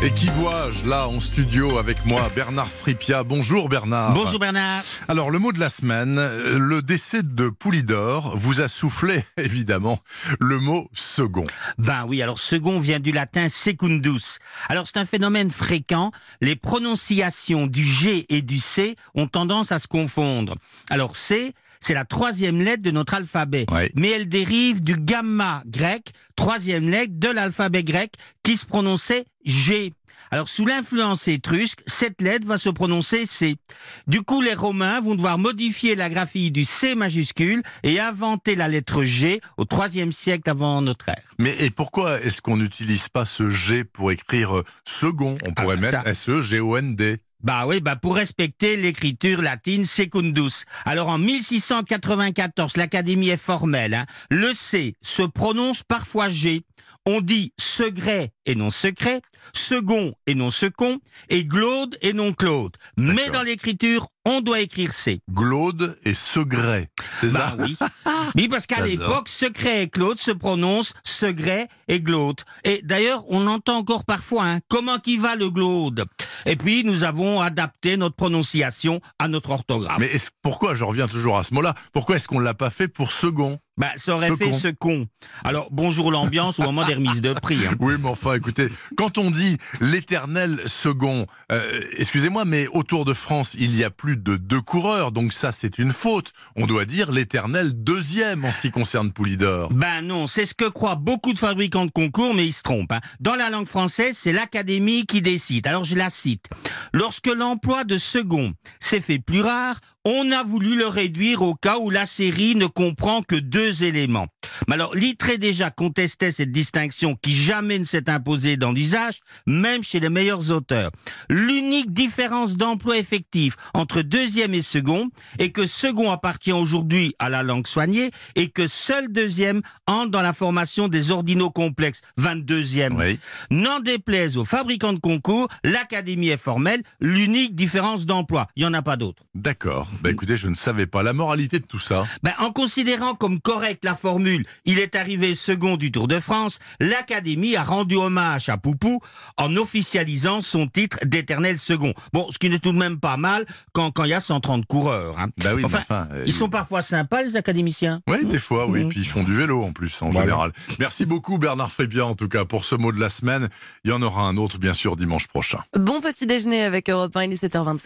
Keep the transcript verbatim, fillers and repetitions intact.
Et qui vois-je là en studio avec moi, Bernard Fripia. Bonjour Bernard. Bonjour Bernard. Alors le mot de la semaine, le décès de Poulidor vous a soufflé évidemment le mot second. Ben oui, alors second vient du latin secundus. Alors c'est un phénomène fréquent, les prononciations du G et du C ont tendance à se confondre. Alors C, c'est la troisième lettre de notre alphabet, Oui. mais elle dérive du gamma grec, troisième lettre de l'alphabet grec, qui se prononçait G. Alors, sous l'influence étrusque, cette lettre va se prononcer C. Du coup, les Romains vont devoir modifier la graphie du C majuscule et inventer la lettre G au troisième siècle avant notre ère. Mais et pourquoi est-ce qu'on n'utilise pas ce G pour écrire euh, second? On pourrait Ah, mettre ça. S E G O N D. Bah oui, bah pour respecter l'écriture latine secundus. Alors en mille six cent quatre-vingt-quatorze, l'Académie est formelle. Hein. Le C se prononce parfois G. On dit secret et non secret, second et non second, et glaude et non claude. Mais D'accord. dans l'écriture, on doit écrire C. Glaude et Segret, c'est Bah ça? oui. Oui, parce qu'à J'adore. l'époque, secret et claude se prononcent secret et glaude. Et d'ailleurs, on entend encore parfois, hein, comment qui va le glaude? Et puis, nous avons adapté notre prononciation à notre orthographe. Mais est-ce- pourquoi, je reviens toujours à ce mot-là, pourquoi est-ce qu'on l'a pas fait pour second? Bah, ça aurait Ce fait con. ce con. Alors, bonjour l'ambiance au moment des remises de prix. Hein. Oui, mais enfin, écoutez, quand on dit l'éternel second, euh, excusez-moi, mais au Tour de France, il y a plus de deux coureurs, donc ça, c'est une faute. On doit dire l'éternel deuxième en ce qui concerne Poulidor. Ben non, c'est ce que croient beaucoup de fabricants de concours, mais ils se trompent. Hein. Dans la langue française, c'est l'Académie qui décide. Alors, je la cite. Lorsque l'emploi de second s'est fait plus rare, on a voulu le réduire au cas où la série ne comprend que deux éléments. Mais alors, Littré déjà contestait cette distinction qui jamais ne s'est imposée dans l'usage, même chez les meilleurs auteurs. L'unique différence d'emploi effectif entre deuxième et second est que second appartient aujourd'hui à la langue soignée et que seul deuxième entre dans la formation des ordinaux complexes, vingt-deuxième. Oui. N'en déplaise aux fabricants de concours, l'Académie est formelle, l'unique différence d'emploi. Il n'y en a pas d'autre. D'accord. Bah écoutez, je ne savais pas la moralité de tout ça. Ben, en considérant comme correcte la formule « il est arrivé second du Tour de France », l'Académie a rendu hommage à Poupou en officialisant son titre d'éternel second. Bon, ce qui n'est tout de même pas mal quand quand il y a cent trente coureurs. Hein. Bah oui, mais Enfin, enfin, euh, ils sont parfois sympas, les académiciens. Oui, des fois, oui. Mhm. Puis ils font du vélo en plus, en Voilà. général. Merci beaucoup, Bernard Frépia, en tout cas, pour ce mot de la semaine. Il y en aura un autre, bien sûr, dimanche prochain. Bon petit déjeuner avec Europe un, il est sept heures vingt-sept.